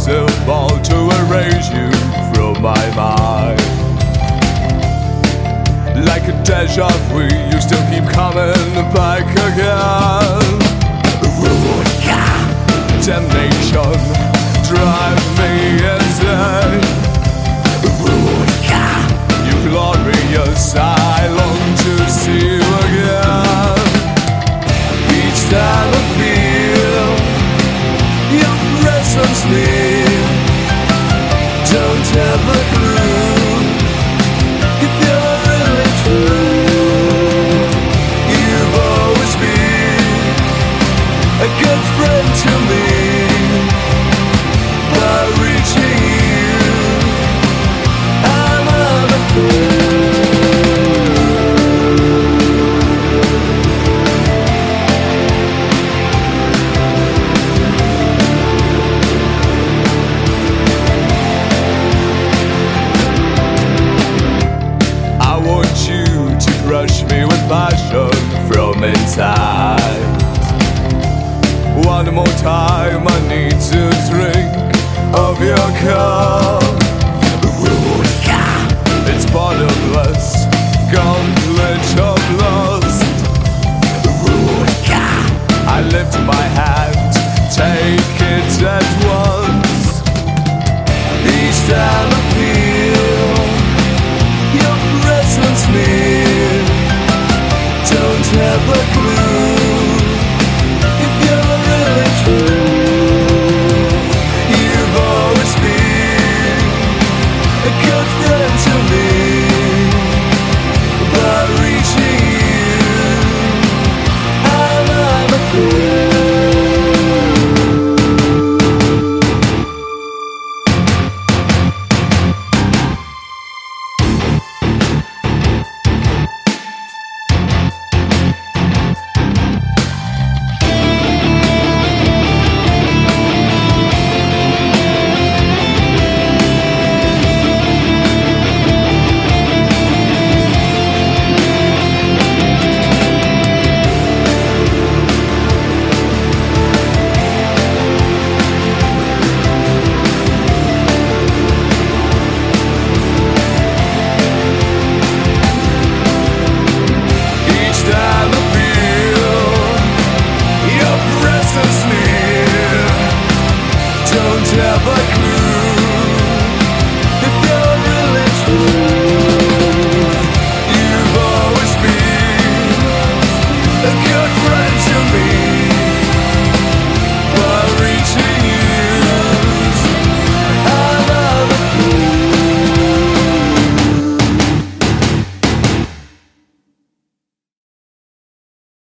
impossible to erase you from my mind. Like a deja vu, you still keep coming back again. Damnation, drive me insane. You glorious, I long to see you again. Each time I feel your presence near, don't have a clue if you're really true. You've always been a good friend to me. By reaching you, I'm unafraid. I want you to crush me with passion from inside. One more time